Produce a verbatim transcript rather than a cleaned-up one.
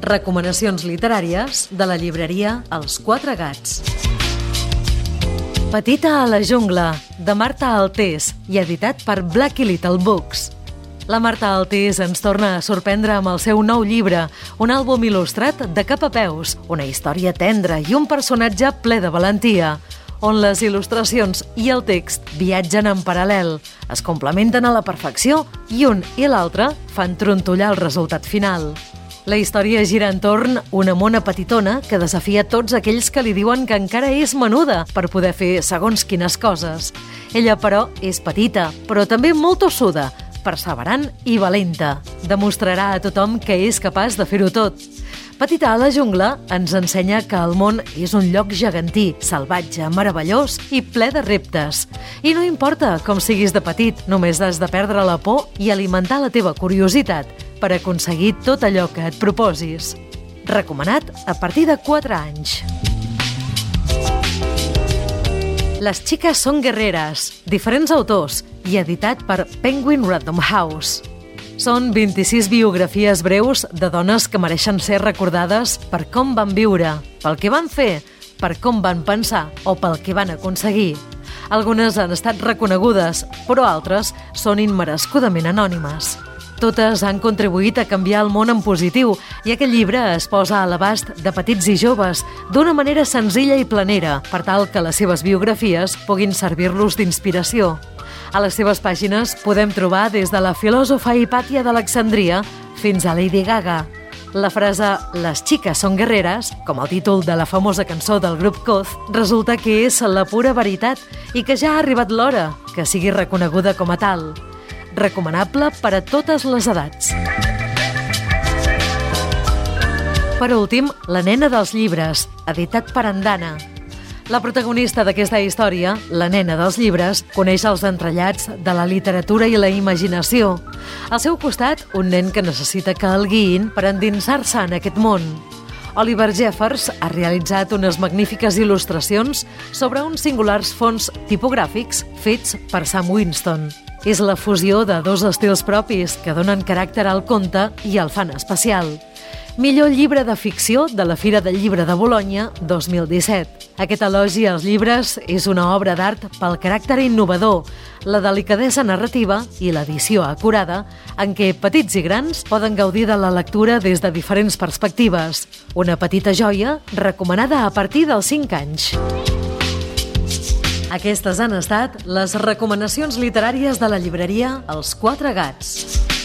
Recomanacions literàries de la llibreria Els Quatre Gats. Petita a la jungla, de Marta Altés, i editat per Blacky Little Books. La Marta Altés ens torna a sorprendre amb el seu nou llibre, un àlbum il·lustrat de cap a peus, una història tendra i un personatge ple de valentia, on les il·lustracions i el text viatgen en paral·lel, es complementen a la perfecció i un i l'altre fan trontollar el resultat final. La història gira entorn una mona petitona que desafia tots aquells que li diuen que encara és menuda per poder fer segons quines coses. Ella, però, és petita, però també molt tossuda, perseverant i valenta. Demostrarà a tothom que és capaç de fer-ho tot. Petita a la jungla ens ensenya que el món és un lloc gegantí, salvatge, meravellós i ple de reptes. I no importa com siguis de petit, només has de perdre la por i alimentar la teva curiositat per aconseguir tot allò que et proposis. Recomanat a partir de quatre anys. Les xiques són guerreres, diferents autors, i editat per Penguin Random House. Són vint-i-sis biografies breus de dones que mereixen ser recordades per com van viure, pel que van fer, per com van pensar o pel que van aconseguir. Algunes han estat reconegudes, però altres són immerescudament anònimes. Totes han contribuït a canviar el món en positiu i aquest llibre es posa a l'abast de petits i joves d'una manera senzilla i planera per tal que les seves biografies puguin servir-los d'inspiració. A les seves pàgines podem trobar des de la filòsofa Hipàtia d'Alexandria fins a Lady Gaga. La frase «Les xiques són guerreres», com el títol de la famosa cançó del grup Coz, resulta que és la pura veritat i que ja ha arribat l'hora que sigui reconeguda com a tal. Recomanable per a totes les edats. Per últim, La nena dels llibres, editat per Andana. La protagonista d'aquesta història, la nena dels llibres, coneix els entrellats de la literatura i la imaginació. Al seu costat, un nen que necessita que el guiïn per endinsar-se en aquest món. Oliver Jeffers ha realitzat unes magnífiques il·lustracions sobre uns singulars fons tipogràfics fets per Sam Winston. És la fusió de dos estils propis que donen caràcter al conte i el fan especial. Millor llibre de ficció de la Fira del Llibre de Bolonya dos mil disset. Aquest elogi als llibres és una obra d'art pel caràcter innovador, la delicadesa narrativa i l'edició acurada, en què petits i grans poden gaudir de la lectura des de diferents perspectives. Una petita joia recomanada a partir dels cinc anys. Aquestes han estat les recomanacions literàries de la llibreria Els Quatre Gats.